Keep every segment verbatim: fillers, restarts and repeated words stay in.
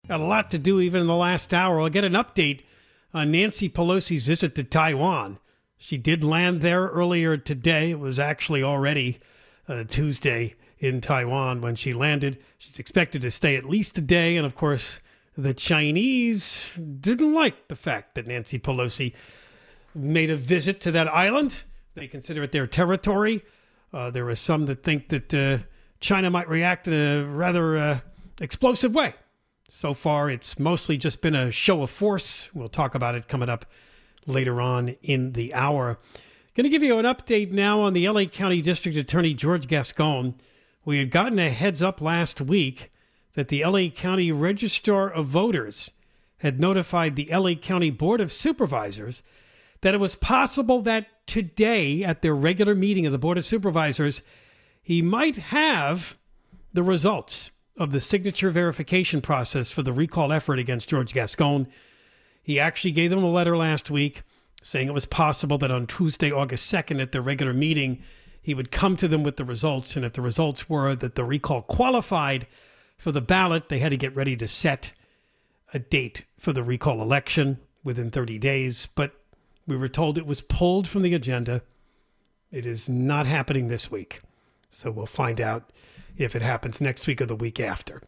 Got a lot to do even in the last hour. I'll get an update on Nancy Pelosi's visit to Taiwan. She did land there earlier today. It was actually already uh, Tuesday in Taiwan when she landed. She's expected to stay at least a day. And of course, the Chinese didn't like the fact that Nancy Pelosi made a visit to that island. They consider it their territory. Uh, there are some that think that uh, China might react in a rather uh, explosive way. So far, it's mostly just been a show of force. We'll talk about it coming up later on in the hour. Going to give you an update now on the L A County District Attorney George Gascon. We had gotten a heads up last week that the L A County Registrar of Voters had notified the L A County Board of Supervisors that it was possible that today, at their regular meeting of the Board of Supervisors, he might have the results of the signature verification process for the recall effort against George Gascon. He actually gave them a letter last week saying it was possible that on Tuesday, August second, at their regular meeting, he would come to them with the results. And if the results were that the recall qualified for the ballot, they had to get ready to set a date for the recall election within thirty days. But we were told it was pulled from the agenda. It is not happening this week. So we'll find out if it happens next week or the week after.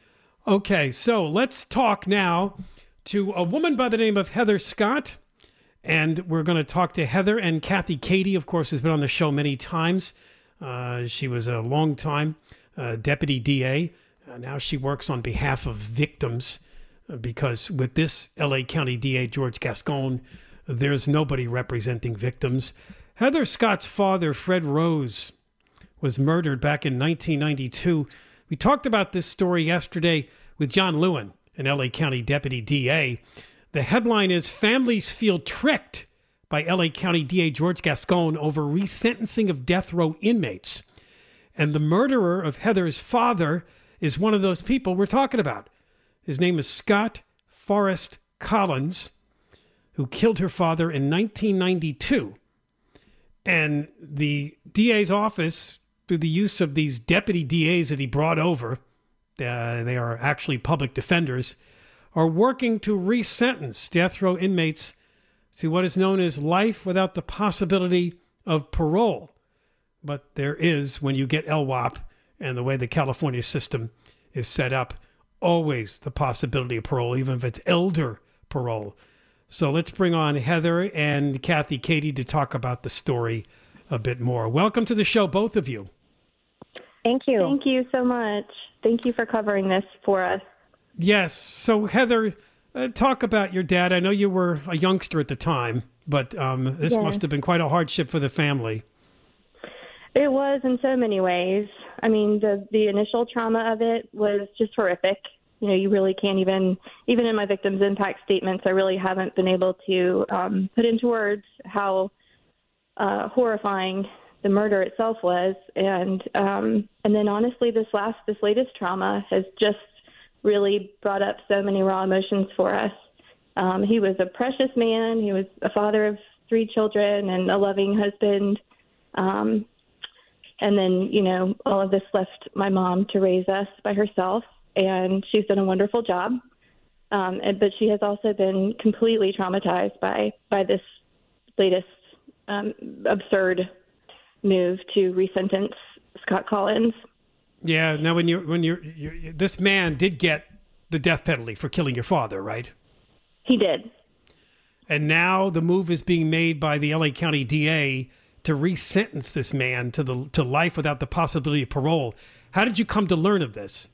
Okay, so let's talk now to a woman by the name of Heather Scott. And we're going to talk to Heather and Kathy Cady, of course, has been on the show many times. Uh, she was a long time uh, deputy D A. Uh, now she works on behalf of victims uh, because with this L A County D A, George Gascon, there's nobody representing victims. Heather Scott's father, Fred Rose, was murdered back in nineteen ninety-two. We talked about this story yesterday with John Lewin, an L A County deputy D A. The headline is, Families Feel Tricked by L A County D A George Gascon over resentencing of death row inmates. And the murderer of Heather's father is one of those people we're talking about. His name is Scott Forrest Collins, who killed her father in nineteen ninety-two. And the D A's office, through the use of these deputy D As that he brought over, uh, they are actually public defenders, are working to resentence death row inmates to what is known as life without the possibility of parole. But there is, when you get L W O P and the way the California system is set up, always the possibility of parole, even if it's elder parole. So let's bring on Heather and Kathy Cady to talk about the story a bit more. Welcome to the show, both of you. Thank you. Thank you so much. Thank you for covering this for us. Yes. So, Heather, uh, talk about your dad. I know you were a youngster at the time, but um, this Yes. must have been quite a hardship for the family. It was in so many ways. I mean, the the initial trauma of it was just horrific. You know, you really can't even, even in my victims impact statements, I really haven't been able to um, put into words how uh, horrifying the murder itself was. And um, and then honestly, this last, this latest trauma has just really brought up so many raw emotions for us. Um, he was a precious man. He was a father of three children and a loving husband. Um, and then, you know, all of this left my mom to raise us by herself. And she's done a wonderful job. Um, and, but she has also been completely traumatized by, by this latest um, absurd move to resentence Scott Collins. Yeah. Now, when you're when you're, you're this man did get the death penalty for killing your father, right? He did. And now the move is being made by the L A County D A to resentence this man to the to life without the possibility of parole. How did you come to learn of this?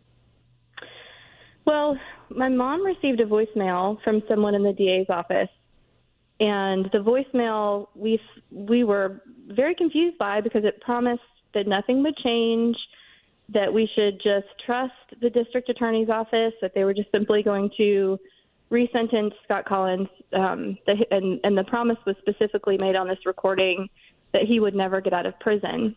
Well, my mom received a voicemail from someone in the D A's office, and the voicemail we we were very confused by because it promised that nothing would change, that we should just trust the district attorney's office, that they were just simply going to resentence Scott Collins, um, the, and, and the promise was specifically made on this recording that he would never get out of prison.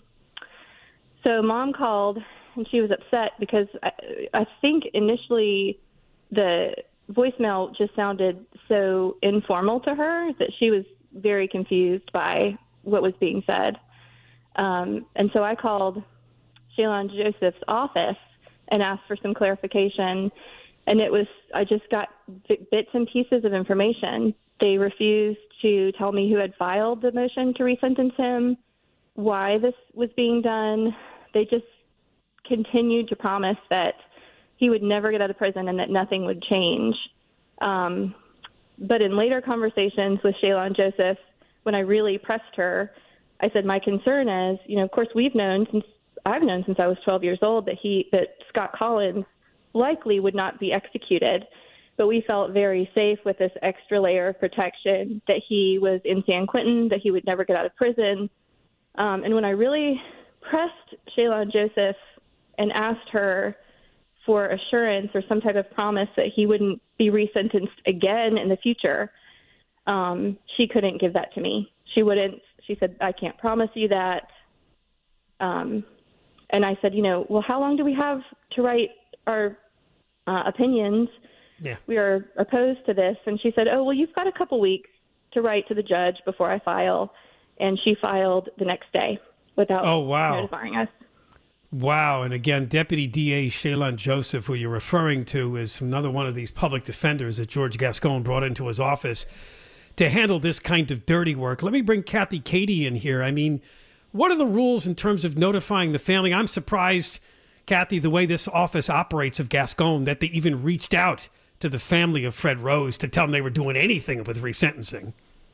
So Mom called, and she was upset because I, I think initially the voicemail just sounded so informal to her that she was very confused by what was being said. Um, and so I called Shaylon Joseph's office and asked for some clarification. And it was, I just got bits and pieces of information. They refused to tell me who had filed the motion to resentence him, why this was being done. They just continued to promise that he would never get out of prison and that nothing would change. Um, but in later conversations with Shaylon Joseph, when I really pressed her, I said, my concern is, you know, of course, we've known since I've known since I was twelve years old that he, that Scott Collins likely would not be executed. But we felt very safe with this extra layer of protection that he was in San Quentin, that he would never get out of prison. Um, and when I really pressed Shaylon Joseph and asked her for assurance or some type of promise that he wouldn't be resentenced again in the future, um, she couldn't give that to me. She wouldn't. She said, I can't promise you that. Um, and I said, you know, well, how long do we have to write our uh, opinions? Yeah. We are opposed to this. And she said, oh, well, you've got a couple weeks to write to the judge before I file. And she filed the next day without oh, wow. notifying us. Wow. And again, Deputy D A Shaylon Joseph, who you're referring to, is another one of these public defenders that George Gascon brought into his office to handle this kind of dirty work. Let me bring Kathy Cady in here. I mean, what are the rules in terms of notifying the family? I'm surprised, Kathy, the way this office operates of Gascon, that they even reached out to the family of Fred Rose to tell them they were doing anything with resentencing.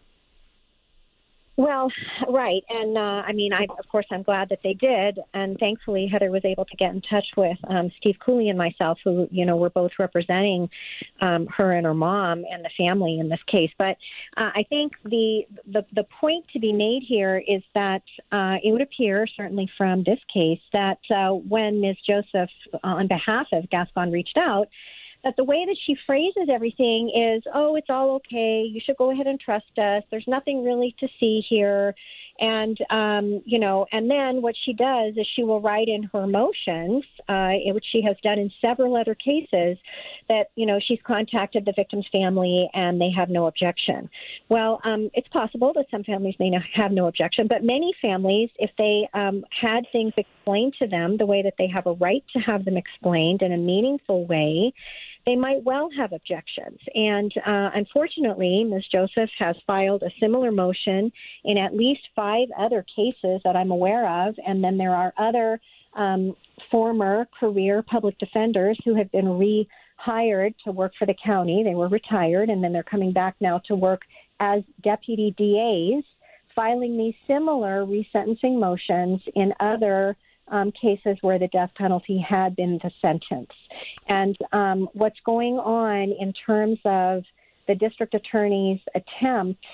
Well, right. And, uh, I mean, I, of course, I'm glad that they did. And thankfully, Heather was able to get in touch with um, Steve Cooley and myself, who, you know, were both representing um, her and her mom and the family in this case. But uh, I think the, the the point to be made here is that uh, it would appear, certainly from this case, that uh, when Miz Joseph, uh, on behalf of Gascon, reached out, that the way that she phrases everything is, oh, it's all okay. You should go ahead and trust us. There's nothing really to see here. And, um, you know, and then what she does is she will write in her motions, uh, which she has done in several other cases, that, you know, she's contacted the victim's family and they have no objection. Well, um, it's possible that some families may not have no objection, but many families, if they um, had things explained to them the way that they have a right to have them explained in a meaningful way, they might well have objections. And uh, unfortunately, Miz Joseph has filed a similar motion in at least five other cases that I'm aware of. And then there are other um, former career public defenders who have been rehired to work for the county. They were retired, and then they're coming back now to work as deputy D As, filing these similar resentencing motions in other Um, cases where the death penalty had been the sentence. And um, what's going on in terms of the district attorney's attempt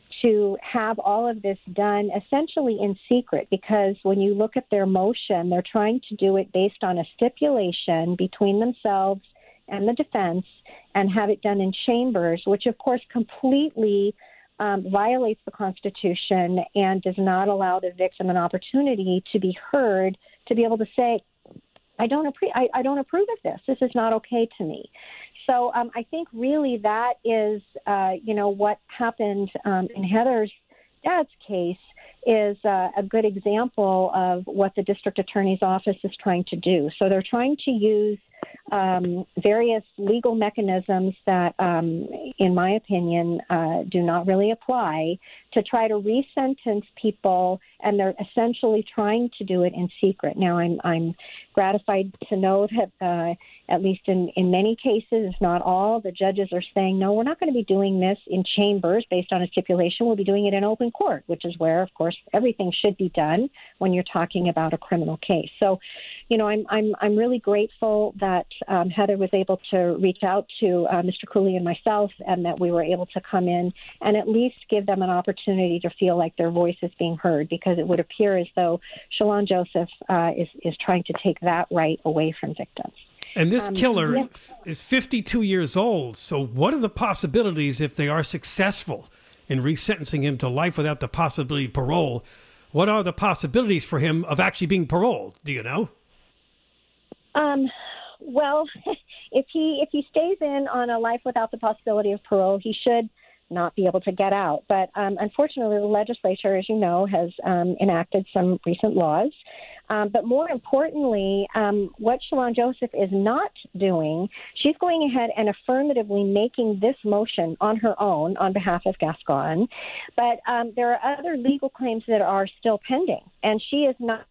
to have all of this done essentially in secret, because when you look at their motion, they're trying to do it based on a stipulation between themselves and the defense and have it done in chambers, which of course completely Um, violates the Constitution and does not allow the victim an opportunity to be heard, to be able to say, I don't, appre- I, I don't approve of this. This is not okay to me. So um, I think really that is, uh, you know, what happened um, in Heather's dad's case is uh, a good example of what the district attorney's office is trying to do. So they're trying to use um, various legal mechanisms that, um, in my opinion, uh, do not really apply to try to resentence people, and they're essentially trying to do it in secret. Now, I'm I'm gratified to know that uh, at least in, in many cases, if not all, the judges are saying, no, we're not going to be doing this in chambers based on a stipulation. We'll be doing it in open court, which is where, of course, everything should be done when you're talking about a criminal case. So, you know, I'm I'm I'm really grateful that um, Heather was able to reach out to uh, Mister Cooley and myself, and that we were able to come in and at least give them an opportunity to feel like their voice is being heard, because it would appear as though Shaylon Joseph uh, is is trying to take that right away from victims. And this um, killer yeah. is fifty-two years old. So what are the possibilities if they are successful in resentencing him to life without the possibility of parole? What are the possibilities for him of actually being paroled? Do you know? Um, well, if he if he stays in on a life without the possibility of parole, he should not be able to get out. But um, unfortunately, the legislature, as you know, has um, enacted some recent laws. Um, but more importantly, um, what Shalon Joseph is not doing, she's going ahead and affirmatively making this motion on her own on behalf of Gascon. But um, there are other legal claims that are still pending, and she is not.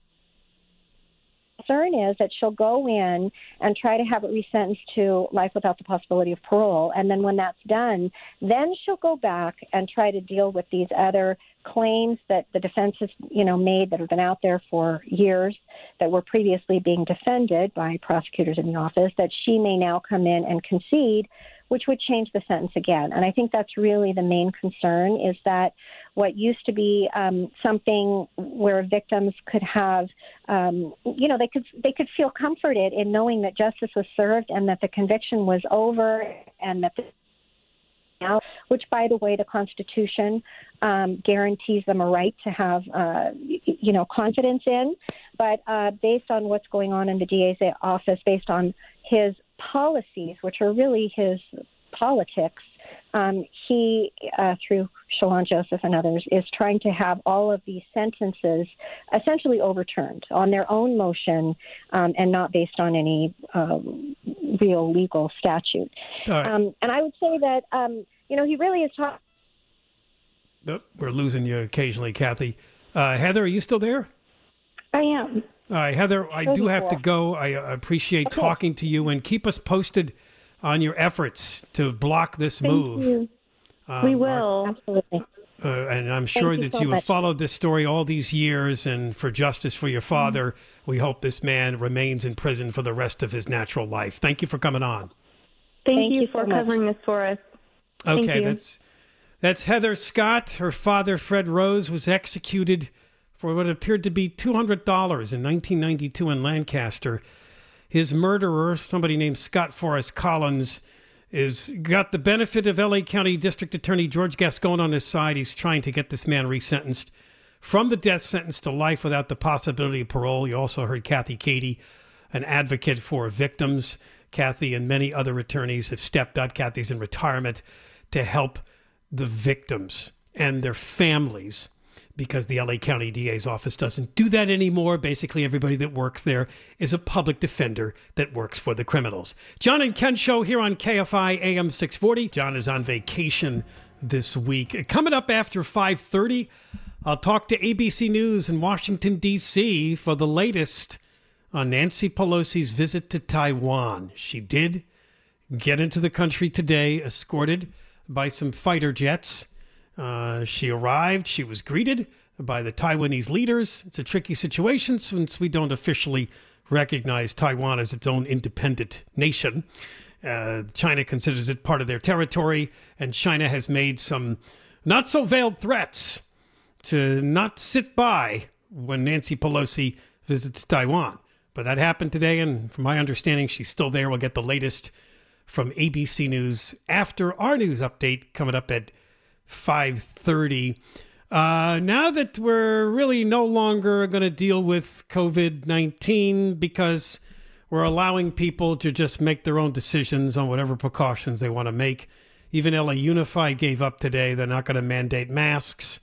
Concern is that she'll go in and try to have it resentenced to life without the possibility of parole. And then when that's done, then she'll go back and try to deal with these other claims that the defense has, you know, made that have been out there for years, that were previously being defended by prosecutors in the office, that she may now come in and concede, which would change the sentence again. And I think that's really the main concern, is that what used to be um, something where victims could have, um, you know, they could they could feel comforted in knowing that justice was served and that the conviction was over, and that the now, which, by the way, the Constitution um, guarantees them a right to have, uh, you know, confidence in. But uh, based on what's going on in the D A's office, based on his policies, which are really his politics, um, he, uh, through Shalon Joseph and others, is trying to have all of these sentences essentially overturned on their own motion um, and not based on any um, real legal statute. Right. Um, and I would say that, um, you know, he really is talking. Oh, we're losing you occasionally, Kathy. Uh, Heather, are you still there? I am. All right, Heather, I do have to go. I uh, appreciate Okay. talking to you, and keep us posted on your efforts to block this Thank move. you. Um, We will. Absolutely. Uh, and I'm sure you that so you have much. followed this story all these years, and for justice for your father, mm-hmm. we hope this man remains in prison for the rest of his natural life. Thank you for coming on. Thank, Thank you, you for so much. covering this for us. Thank Okay, you. that's that's Heather Scott. Her father, Fred Rose, was executed for what appeared to be two hundred dollars in nineteen ninety-two in Lancaster. His murderer, somebody named Scott Forrest Collins, is got the benefit of L A County District Attorney George Gascon on his side. He's trying to get this man resentenced from the death sentence to life without the possibility of parole. You also heard Kathy Cady, an advocate for victims. Kathy and many other attorneys have stepped up. Kathy's in retirement to help the victims and their families, because the L A County D A's office doesn't do that anymore. Basically, everybody that works there is a public defender that works for the criminals. John and Ken show here on K F I A M six forty. John is on vacation this week. Coming up after five thirty, I'll talk to A B C News in Washington, D C for the latest on Nancy Pelosi's visit to Taiwan. She did get into the country today, escorted by some fighter jets. Uh, she arrived. She was greeted by the Taiwanese leaders. It's a tricky situation since we don't officially recognize Taiwan as its own independent nation. Uh, China considers it part of their territory, and China has made some not so veiled threats to not sit by when Nancy Pelosi visits Taiwan. But that happened today, and from my understanding, she's still there. We'll get the latest from A B C News after our news update coming up at five thirty. Uh, now that we're really no longer going to deal with COVID nineteen because we're allowing people to just make their own decisions on whatever precautions they want to make. Even L A Unified gave up today. They're not going to mandate masks,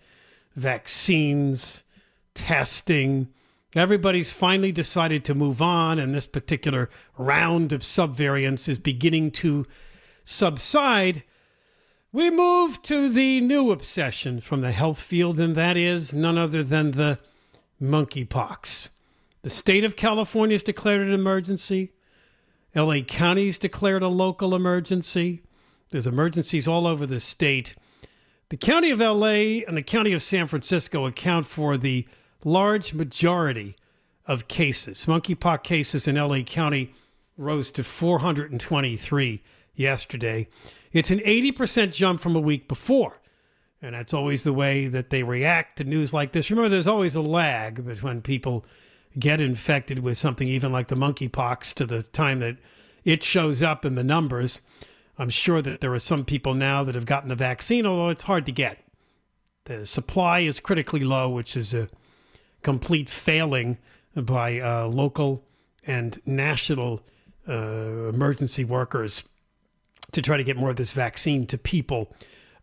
vaccines, testing. Everybody's finally decided to move on, and this particular round of subvariants is beginning to subside. We move to the new obsession from the health field, and that is none other than the monkeypox. The state of California has declared an emergency. L A County's declared a local emergency. There's emergencies all over the state. The county of L A and the county of San Francisco account for the large majority of cases. Monkeypox cases in L A County rose to four hundred twenty-three yesterday. It's an eighty percent jump from a week before. And that's always the way that they react to news like this. Remember, there's always a lag between people get infected with something, even like the monkeypox, to the time that it shows up in the numbers. I'm sure that there are some people now that have gotten the vaccine, although it's hard to get. The supply is critically low, which is a complete failing by uh, local and national uh, emergency workers to try to get more of this vaccine to people.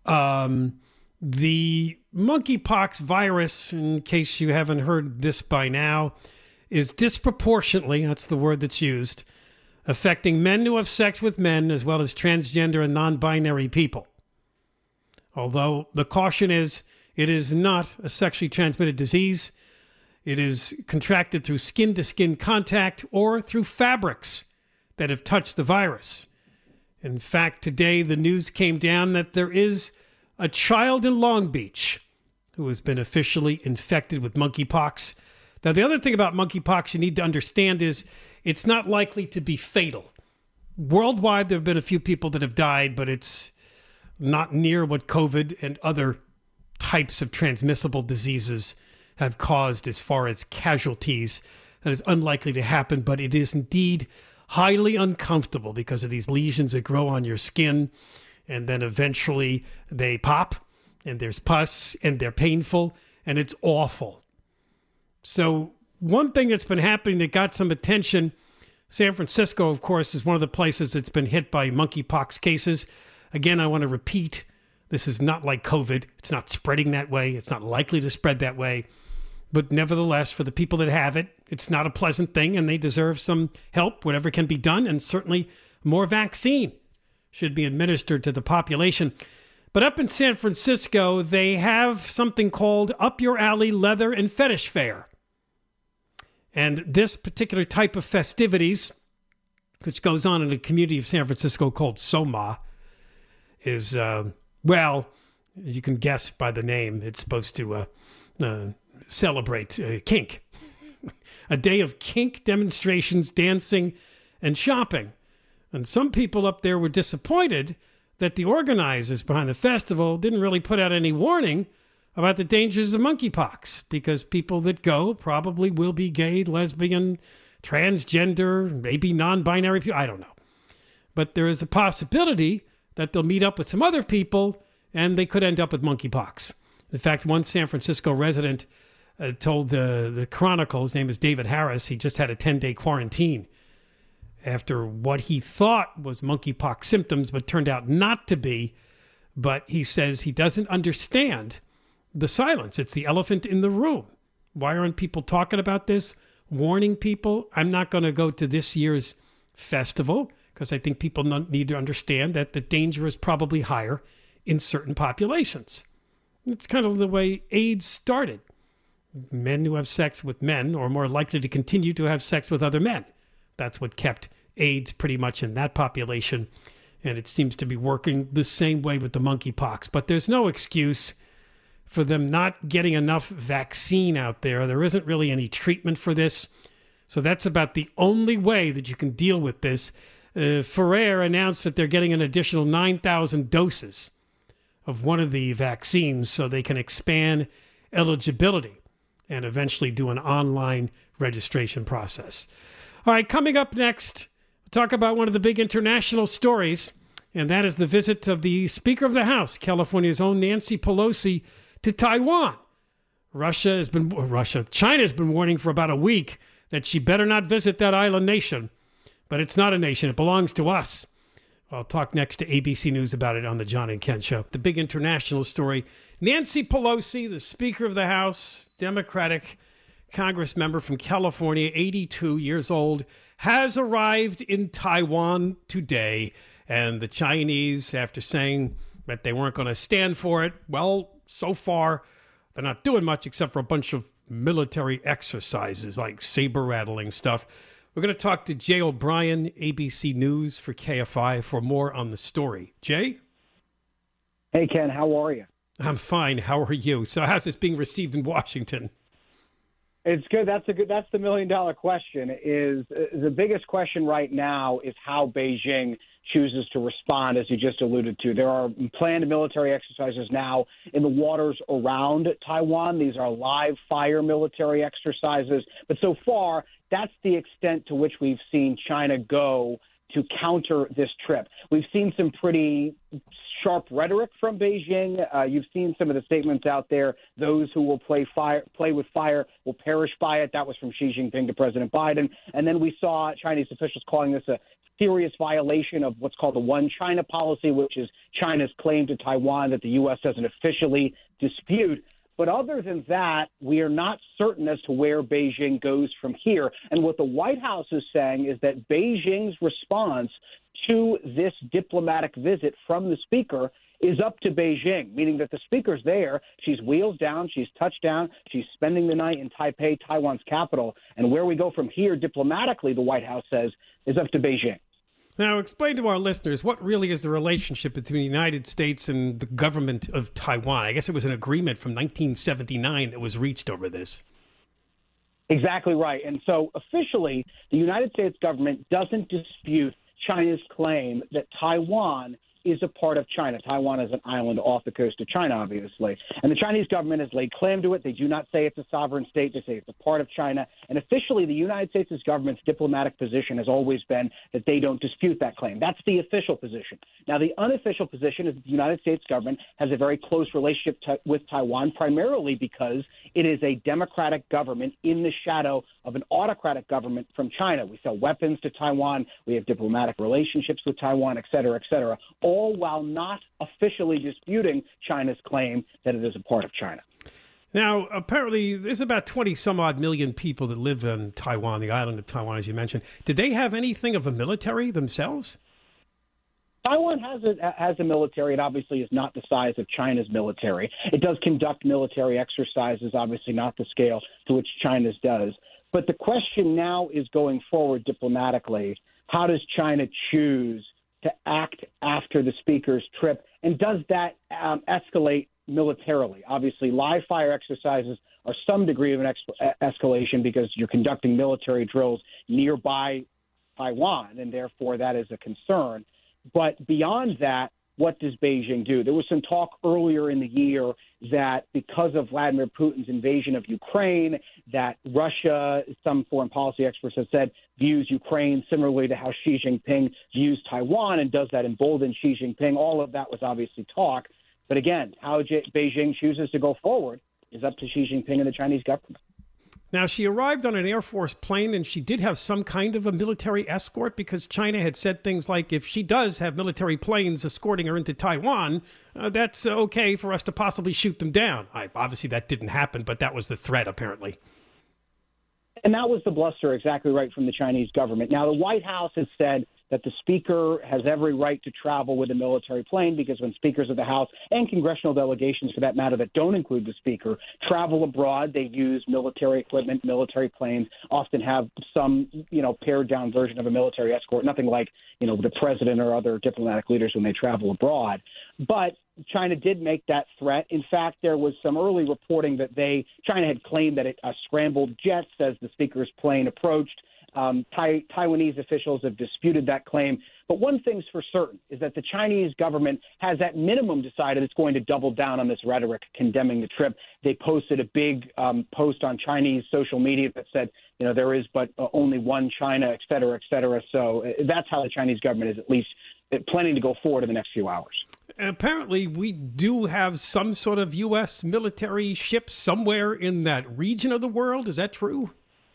Um, the monkeypox virus, in case you haven't heard this by now, is disproportionately, that's the word that's used, affecting men who have sex with men as well as transgender and non-binary people. Although the caution is it is not a sexually transmitted disease. It is contracted through skin-to-skin contact or through fabrics that have touched the virus. In fact, today the news came down that there is a child in Long Beach who has been officially infected with monkeypox. Now, the other thing about monkeypox you need to understand is it's not likely to be fatal. Worldwide, there have been a few people that have died, but it's not near what COVID and other types of transmissible diseases have caused as far as casualties. That is unlikely to happen, but it is indeed highly uncomfortable because of these lesions that grow on your skin, and then eventually they pop, and there's pus, and they're painful, and it's awful. So one thing that's been happening that got some attention, San Francisco, of course, is one of the places that's been hit by monkeypox cases. Again, I want to repeat, this is not like COVID. It's not spreading that way. It's not likely to spread that way. But nevertheless, for the people that have it, it's not a pleasant thing, and they deserve some help, whatever can be done, and certainly more vaccine should be administered to the population. But up in San Francisco, they have something called Up Your Alley Leather and Fetish Fair. And this particular type of festivities, which goes on in a community of San Francisco called Soma, is, uh, well, you can guess by the name, it's supposed to uh, uh, celebrate uh, kink. A day of kink demonstrations, dancing, and shopping. And some people up there were disappointed that the organizers behind the festival didn't really put out any warning about the dangers of monkeypox, because people that go probably will be gay, lesbian, transgender, maybe non-binary people. I don't know. But there is a possibility that they'll meet up with some other people and they could end up with monkeypox. In fact, one San Francisco resident uh, told uh, the Chronicle, his name is David Harris, he just had a ten-day quarantine after what he thought was monkeypox symptoms, but turned out not to be. But he says he doesn't understand the silence. It's the elephant in the room. Why aren't people talking about this? Warning people. I'm not going to go to this year's festival because I think people need to understand that the danger is probably higher in certain populations. It's kind of the way AIDS started. Men who have sex with men are more likely to continue to have sex with other men. That's what kept AIDS pretty much in that population. And it seems to be working the same way with the monkeypox. But there's no excuse for them not getting enough vaccine out there. There isn't really any treatment for this. So that's about the only way that you can deal with this. Uh, Ferrer announced that they're getting an additional nine thousand doses of one of the vaccines so they can expand eligibility and eventually do an online registration process. All right, coming up next, we'll talk about one of the big international stories, and that is the visit of the Speaker of the House, California's own Nancy Pelosi, to Taiwan. Russia has been, Russia, China has been warning for about a week that she better not visit that island nation. But it's not a nation. It belongs to us. I'll talk next to A B C News about it on the John and Ken Show. The big international story. Nancy Pelosi, the Speaker of the House, Democratic Congress member from California, eighty-two years old, has arrived in Taiwan today. And the Chinese, after saying that they weren't going to stand for it, well, so far, they're not doing much except for a bunch of military exercises like saber-rattling stuff. We're going to talk to Jay O'Brien, A B C News for K F I, for more on the story. Jay? Hey, Ken, how are you? I'm fine. How are you? So how's this being received in Washington? It's good. That's a good. That's the million-dollar question. Is uh, the biggest question right now is how Beijing chooses to respond, as you just alluded to. There are planned military exercises now in the waters around Taiwan. These are live fire military exercises. But so far, that's the extent to which we've seen China go to counter this trip. We've seen some pretty sharp rhetoric from Beijing. Uh, you've seen some of the statements out there. Those who will play fire, play with fire will perish by it. That was from Xi Jinping to President Biden. And then we saw Chinese officials calling this a serious violation of what's called the One China policy, which is China's claim to Taiwan that the U S doesn't officially dispute. But other than that, we are not certain as to where Beijing goes from here. And what the White House is saying is that Beijing's response to this diplomatic visit from the speaker is up to Beijing, meaning that the speaker's there. She's wheels down. She's touched down. She's spending the night in Taipei, Taiwan's capital. And where we go from here diplomatically, the White House says, is up to Beijing. Now, explain to our listeners, what really is the relationship between the United States and the government of Taiwan? I guess it was an agreement from nineteen seventy-nine that was reached over this. Exactly right. And so officially, the United States government doesn't dispute China's claim that Taiwan is a part of China. Taiwan is an island off the coast of China, obviously. And the Chinese government has laid claim to it. They do not say it's a sovereign state. They say it's a part of China. And officially, the United States government's diplomatic position has always been that they don't dispute that claim. That's the official position. Now, the unofficial position is that the United States government has a very close relationship to, with Taiwan, primarily because it is a democratic government in the shadow of an autocratic government from China. We sell weapons to Taiwan. We have diplomatic relationships with Taiwan, et cetera, et cetera, all while not officially disputing China's claim that it is a part of China. Now, apparently, there's about twenty some odd million people that live in Taiwan, the island of Taiwan, as you mentioned. Did they have anything of a military themselves? Taiwan has a, has a military. It obviously is not the size of China's military. It does conduct military exercises, obviously not the scale to which China's does. But the question now is, going forward diplomatically, how does China choose to act after the speaker's trip? And does that um, escalate militarily? Obviously, live fire exercises are some degree of an ex- escalation because you're conducting military drills nearby Taiwan, and therefore that is a concern. But beyond that, what does Beijing do? There was some talk earlier in the year that because of Vladimir Putin's invasion of Ukraine, that Russia, some foreign policy experts have said, views Ukraine similarly to how Xi Jinping views Taiwan, and does that embolden Xi Jinping? All of that was obviously talk. But again, how J- Beijing chooses to go forward is up to Xi Jinping and the Chinese government. Now, she arrived on an Air Force plane, and she did have some kind of a military escort, because China had said things like, if she does have military planes escorting her into Taiwan, uh, that's okay for us to possibly shoot them down. I, obviously, that didn't happen, but that was the threat, apparently. And that was the bluster, exactly right, from the Chinese government. Now, the White House has said that the speaker has every right to travel with a military plane, because when speakers of the House and congressional delegations, for that matter, that don't include the speaker, travel abroad, they use military equipment, military planes, often have some, you know, pared down version of a military escort, nothing like, you know, the president or other diplomatic leaders when they travel abroad. But China did make that threat. In fact, there was some early reporting that they, China had claimed that it, a scrambled jet, as the speaker's plane approached. Um, Tai- Taiwanese officials have disputed that claim. But one thing's for certain is that the Chinese government has at minimum decided it's going to double down on this rhetoric condemning the trip. They posted a big um, post on Chinese social media that said, you know, there is but uh, only one China, et cetera, et cetera. So uh, that's how the Chinese government is at least planning to go forward in the next few hours. Apparently, we do have some sort of U S military ships somewhere in that region of the world. Is that true?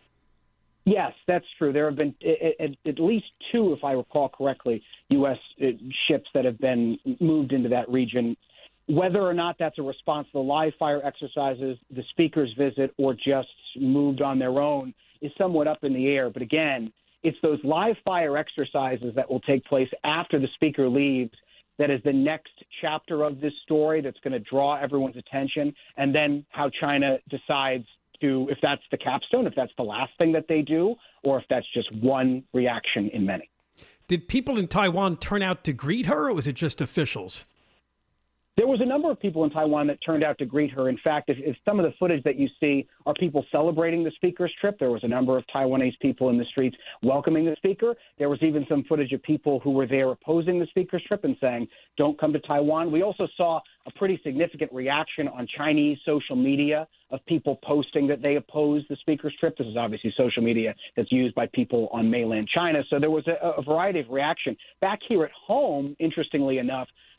Yes, that's true. There have been at, at least two, if I recall correctly, U S ships that have been moved into that region. Whether or not that's a response to the live fire exercises, the speaker's visit, or just moved on their own is somewhat up in the air. But again, it's those live fire exercises that will take place after the speaker leaves that is the next chapter of this story that's going to draw everyone's attention, and then how China decides to, if that's the capstone, if that's the last thing that they do, or if that's just one reaction in many. Did people in Taiwan turn out to greet her, or was it just officials? There was a number of people in Taiwan that turned out to greet her. In fact, if, if some of the footage that you see are people celebrating the speaker's trip, there was a number of Taiwanese people in the streets welcoming the speaker. There was even some footage of people who were there opposing the speaker's trip and saying, don't come to Taiwan. We also saw a pretty significant reaction on Chinese social media of people posting that they oppose the speaker's trip. This is obviously social media that's used by people on mainland China. So there was a, a variety of reaction. Back here at home, interestingly enough,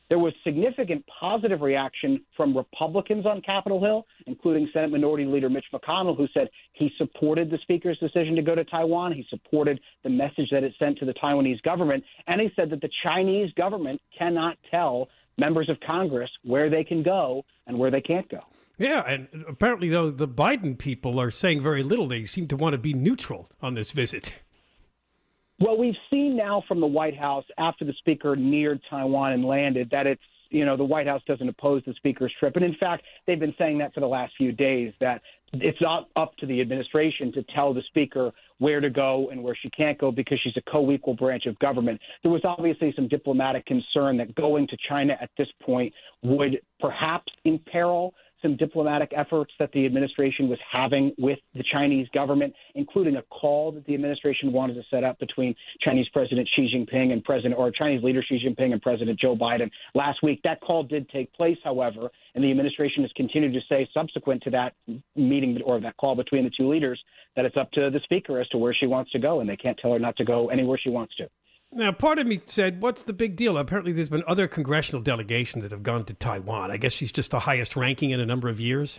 There was significant positive reaction from Republicans on Capitol Hill, including Senate Minority Leader Mitch McConnell, who said he supported the speaker's decision to go to Taiwan. He supported the message that it sent to the Taiwanese government. And he said that the Chinese government cannot tell members of Congress where they can go and where they can't go. Yeah, and apparently, though, the Biden people are saying very little. They seem to want to be neutral on this visit. Well, we've seen now from the White House after the speaker neared Taiwan and landed that it's, you know, the White House doesn't oppose the speaker's trip. And in fact, they've been saying that for the last few days, that it's not up to the administration to tell the speaker where to go and where she can't go because she's a co-equal branch of government. There was obviously some diplomatic concern that going to China at this point would perhaps imperil some diplomatic efforts that the administration was having with the Chinese government, including a call that the administration wanted to set up between Chinese President Xi Jinping and President or Chinese leader Xi Jinping and President Joe Biden last week. That call did take place, however, and the administration has continued to say subsequent to that meeting or that call between the two leaders that it's up to the speaker as to where she wants to go, and they can't tell her not to go anywhere she wants to. Now, part of me said, what's the big deal? Apparently, there's been other congressional delegations that have gone to Taiwan. I guess she's just the highest ranking in a number of years.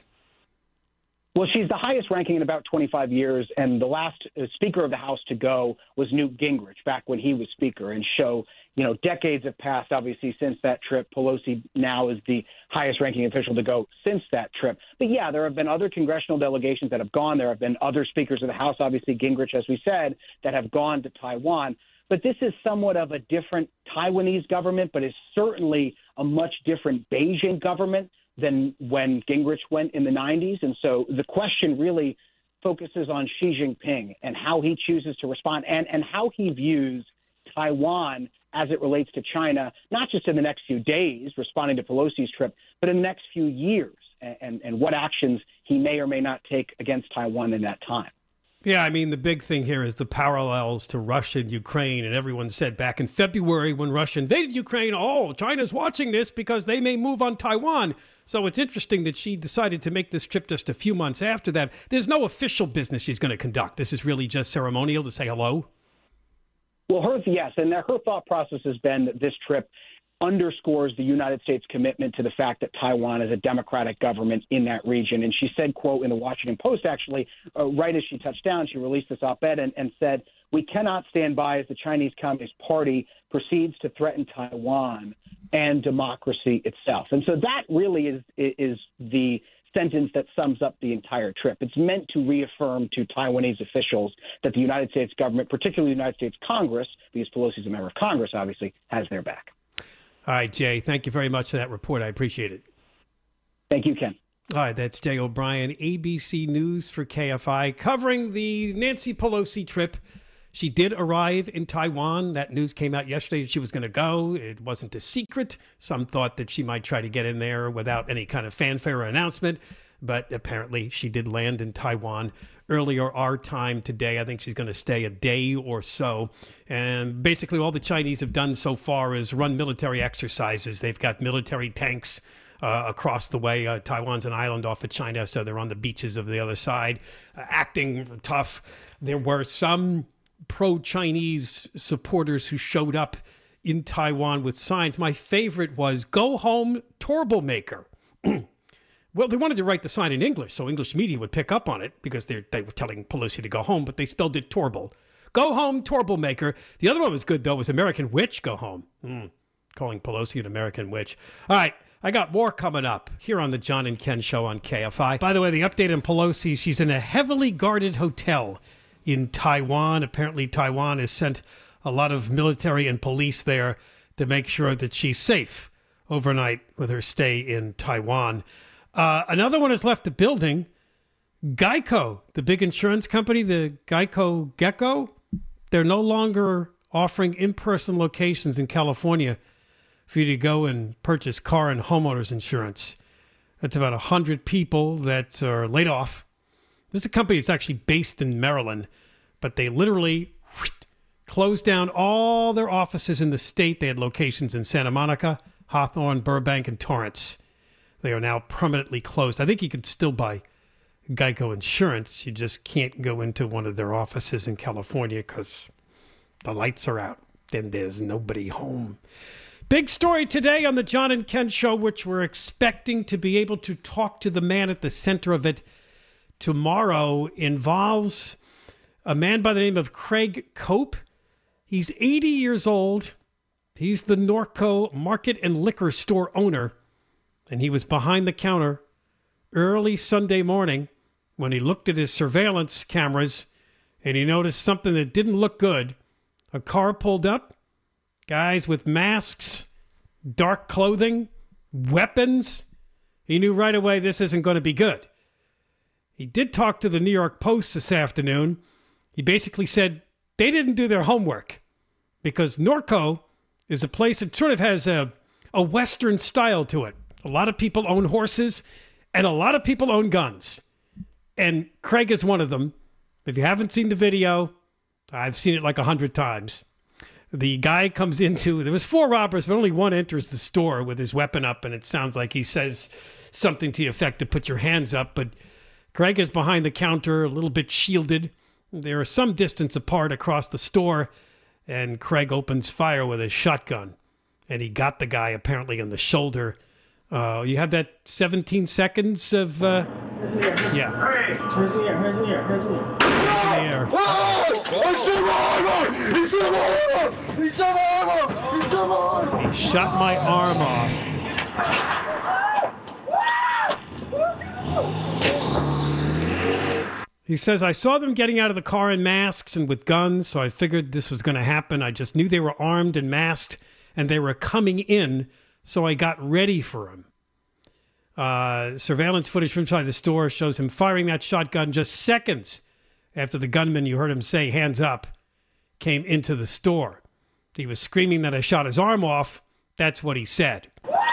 Well, she's the highest ranking in about twenty-five years, and the last uh, Speaker of the House to go was Newt Gingrich back when he was Speaker. And so, you know, decades have passed, obviously, since that trip. Pelosi now is the highest ranking official to go since that trip. But, yeah, there have been other congressional delegations that have gone. There have been other Speakers of the House, obviously Gingrich, as we said, that have gone to Taiwan. But this is somewhat of a different Taiwanese government, but it's certainly a much different Beijing government than when Gingrich went in the nineties. And so the question really focuses on Xi Jinping and how he chooses to respond and, and how he views Taiwan as it relates to China, not just in the next few days responding to Pelosi's trip, but in the next few years and, and, and what actions he may or may not take against Taiwan in that time. Yeah, I mean, the big thing here is the parallels to Russia and Ukraine. And everyone said back in February when Russia invaded Ukraine, oh, China's watching this because they may move on Taiwan. So it's interesting that she decided to make this trip just a few months after that. There's no official business she's going to conduct. This is really just ceremonial to say hello. Well, her, yes, and her thought process has been that this trip underscores the United States commitment to the fact that Taiwan is a democratic government in that region. And she said, quote, in the Washington Post, actually, uh, right as she touched down, she released this op-ed and, and said, we cannot stand by as the Chinese Communist Party proceeds to threaten Taiwan and democracy itself. And so that really is is the sentence that sums up the entire trip. It's meant to reaffirm to Taiwanese officials that the United States government, particularly the United States Congress, because Pelosi's a member of Congress, obviously, has their back. All right, Jay, thank you very much for that report. I appreciate it. Thank you, Ken. All right, that's Jay O'Brien, A B C News for K F I, covering the Nancy Pelosi trip. She did arrive in Taiwan. That news came out yesterday that she was going to go. It wasn't a secret. Some thought that she might try to get in there without any kind of fanfare or announcement. But apparently she did land in Taiwan earlier our time today. I think she's going to stay a day or so. And basically all the Chinese have done so far is run military exercises. They've got military tanks uh, across the way. Uh, Taiwan's an island off of China, so they're on the beaches of the other side, uh, acting tough. There were some pro-Chinese supporters who showed up in Taiwan with signs. My favorite was, "Go home, Torble Maker." Well, they wanted to write the sign in English, so English media would pick up on it because they they were telling Pelosi to go home, but they spelled it Torble. Go home, Torble Maker. The other one was good, though, was American Witch, go home. Mm, calling Pelosi an American witch. All right, I got more coming up here on the John and Ken Show on K F I. By the way, the update on Pelosi, she's in a heavily guarded hotel in Taiwan. Apparently, Taiwan has sent a lot of military and police there to make sure that she's safe overnight with her stay in Taiwan. Uh, another one has left the building. Geico, the big insurance company, the Geico Gecko, they're no longer offering in-person locations in California for you to go and purchase car and homeowners insurance. That's about one hundred people that are laid off. This is a company that's actually based in Maryland, but they literally whoosh, closed down all their offices in the state. They had locations in Santa Monica, Hawthorne, Burbank, and Torrance. They are now permanently closed. I think you could still buy Geico insurance. You just can't go into one of their offices in California because the lights are out and there's nobody home. Big story today on the John and Ken Show, which we're expecting to be able to talk to the man at the center of it tomorrow, involves a man by the name of Craig Cope. He's eighty years old. He's the Norco Market and Liquor Store owner, and he was behind the counter early Sunday morning when he looked at his surveillance cameras and he noticed something that didn't look good. A car pulled up, guys with masks, dark clothing, weapons. He knew right away this isn't going to be good. He did talk to the New York Post this afternoon. He basically said they didn't do their homework because Norco is a place that sort of has a, a Western style to it. A lot of people own horses and a lot of people own guns. And Craig is one of them. If you haven't seen the video, I've seen it like a hundred times. The guy comes into, there was four robbers, but only one enters the store with his weapon up, and it sounds like he says something to the effect to put your hands up. But Craig is behind the counter, a little bit shielded. They are some distance apart across the store, and Craig opens fire with a shotgun. And he got the guy apparently on the shoulder. Uh, you have that seventeen seconds of, uh, yeah. Hands in the air, hands in the air, hands in the air. Hands in the air. He shot my arm off. He says, I saw them getting out of the car in masks and with guns, so I figured this was going to happen. I just knew they were armed and masked, and they were coming in, so I got ready for them. Uh, surveillance footage from inside the store shows him firing that shotgun just seconds after the gunman, you heard him say, hands up, came into the store. He was screaming that I shot his arm off. That's what he said.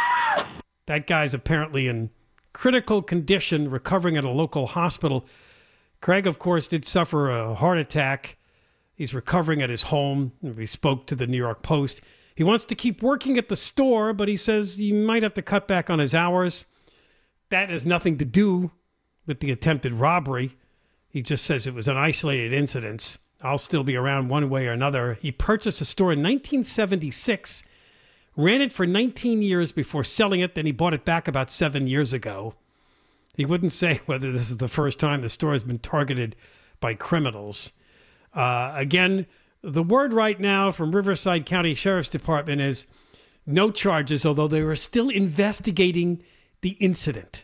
That guy's apparently in critical condition, recovering at a local hospital. Craig, of course, did suffer a heart attack. He's recovering at his home. We spoke to the New York Post. He wants to keep working at the store, but he says he might have to cut back on his hours. That has nothing to do with the attempted robbery. He just says it was an isolated incident. I'll still be around one way or another. He purchased a store in nineteen seventy-six, ran it for nineteen years before selling it. Then he bought it back about seven years ago. He wouldn't say whether this is the first time the store has been targeted by criminals. Uh, again, the word right now from Riverside County Sheriff's Department is no charges, although they were still investigating the incident.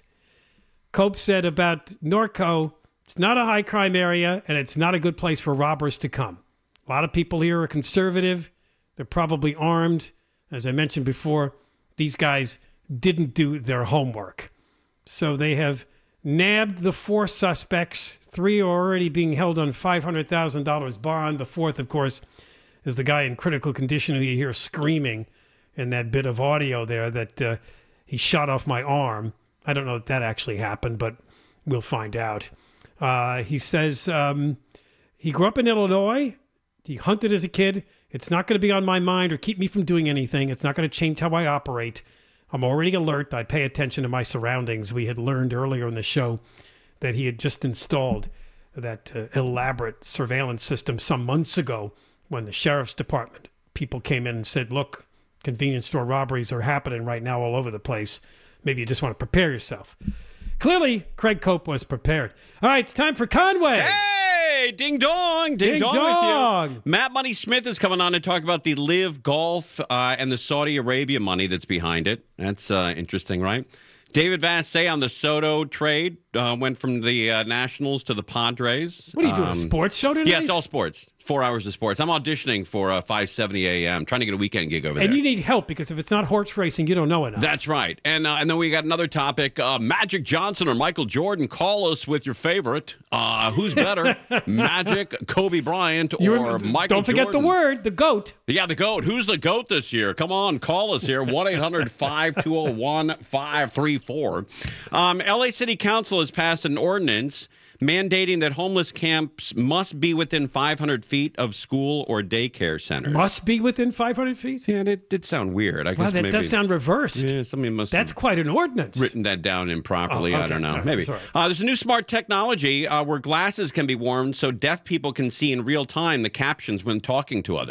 Cope said about Norco, it's not a high crime area and it's not a good place for robbers to come. A lot of people here are conservative. They're probably armed. As I mentioned before, these guys didn't do their homework. So they have nabbed the four suspects. Three are already being held on five hundred thousand dollars bond. The fourth, of course, is the guy in critical condition who you hear screaming in that bit of audio there that uh, he shot off my arm. I don't know if that actually happened, but we'll find out. Uh, he says um, he grew up in Illinois. He hunted as a kid. It's not going to be on my mind or keep me from doing anything. It's not going to change how I operate. I'm already alert. I pay attention to my surroundings. We had learned earlier in the show that he had just installed that uh, elaborate surveillance system some months ago when the sheriff's department people came in and said, look, convenience store robberies are happening right now all over the place. Maybe you just want to prepare yourself. Clearly, Craig Cope was prepared. All right, it's time for Conway. Hey, ding dong, ding, ding dong, dong. With you. Matt Money Smith is coming on to talk about the Live Golf uh, and the Saudi Arabia money that's behind it. That's uh, interesting, right? David Vassay on the Soto trade uh, went from the uh, Nationals to the Padres. What are you doing, um, a sports show tonight? Yeah, it's all sports. Four hours of sports. I'm auditioning for uh, five seventy a.m. trying to get a weekend gig over and there. And you need help because if it's not horse racing, you don't know enough. That's right. And uh, and then we got another topic. Uh, Magic Johnson or Michael Jordan. Call us with your favorite. Uh, who's better? Magic, Kobe Bryant, or You're, Michael Don't forget Jordan? the word, the GOAT. Yeah, the GOAT. Who's the GOAT this year? Come on, call us here. one eight hundred five two zero one five three four. Um, L A City Council has passed an ordinance mandating that homeless camps must be within five hundred feet of school or daycare centers. Must be within five hundred feet? Yeah, that did sound weird. I Wow, guess that maybe, does sound reversed. Yeah, somebody must That's have quite an ordinance. written that down improperly. Oh, okay. I don't know. All right, Maybe. sorry. Uh, there's a new smart technology uh, where glasses can be worn so deaf people can see in real time the captions when talking to others.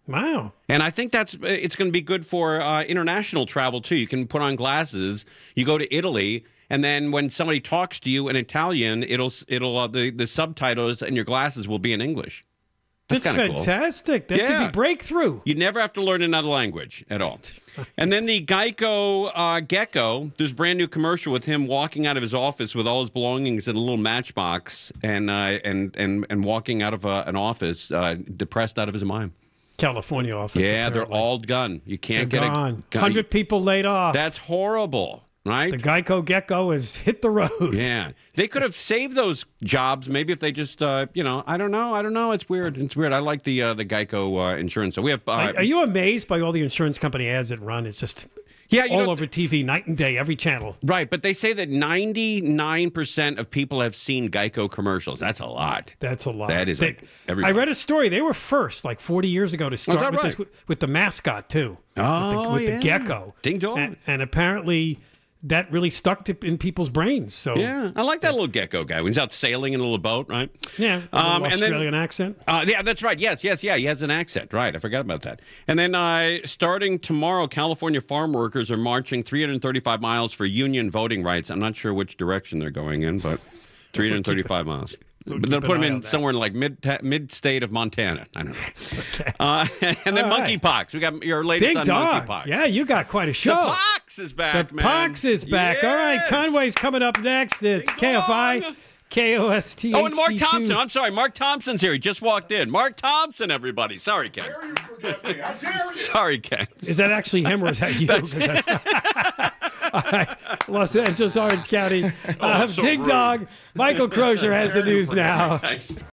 Wow. And I think that's it's going to be good for uh, international travel, too. You can put on glasses. You go to Italy, and then when somebody talks to you in Italian, it'll it'll uh, the, the subtitles and your glasses will be in English. That's, That's fantastic. Cool. That yeah. could be breakthrough. You never have to learn another language at all. And then the Geico uh, Gecko, there's a brand new commercial with him walking out of his office with all his belongings in a little matchbox and uh, and, and and walking out of uh, an office uh, depressed out of his mind. California office. Yeah, apparently. they're all gone. You can't they're get gone. a one hundred people laid off. That's horrible. Right? The Geico Gecko has hit the road. Yeah. They could have saved those jobs maybe if they just, uh, you know, I don't know. I don't know. It's weird. It's weird. I like the uh, the Geico uh, insurance. So we have. Uh, are, are you amazed by all the insurance company ads that run? It's just yeah, you all know, over T V, night and day, every channel. Right. But they say that ninety-nine percent of people have seen Geico commercials. That's a lot. That's a lot. That is they, like everybody. I read a story. They were first, like forty years ago, to start that with, right? this, with the mascot, too. Oh, With the, with yeah. the gecko. Ding dong. And, and apparently that really stuck to, in people's brains. So Yeah, I like that little gecko guy when he's out sailing in a little boat, right? Yeah, a Um, little and then- Australian accent. Uh, yeah, that's right. Yes, yes, yeah. He has an accent. Right. I forgot about that. And then uh, starting tomorrow, California farm workers are marching three hundred thirty-five miles for union voting rights. I'm not sure which direction they're going in, but three hundred thirty-five miles. we'll But they'll keep put an them eye on in that. somewhere in like mid mid state of Montana. I don't know. Okay. Uh, and then All right. monkeypox. We got your latest Ding on dong. monkeypox. Yeah, you got quite a the show. pox is back, The man. Pox is back. All right, Yes. Conway's coming up next. It's Ding K F I, dong. K O S T. Oh, and Mark Thompson. I'm sorry. Mark Thompson's here. He just walked in. Mark Thompson, everybody. Sorry, Ken. How dare you forget me? How dare you? Sorry, Ken. Is that actually him or is that you? 'Cause I- All right, Los Angeles, Orange County. Uh, so Ding rude. dong. Michael Crozier has the news now. Thanks.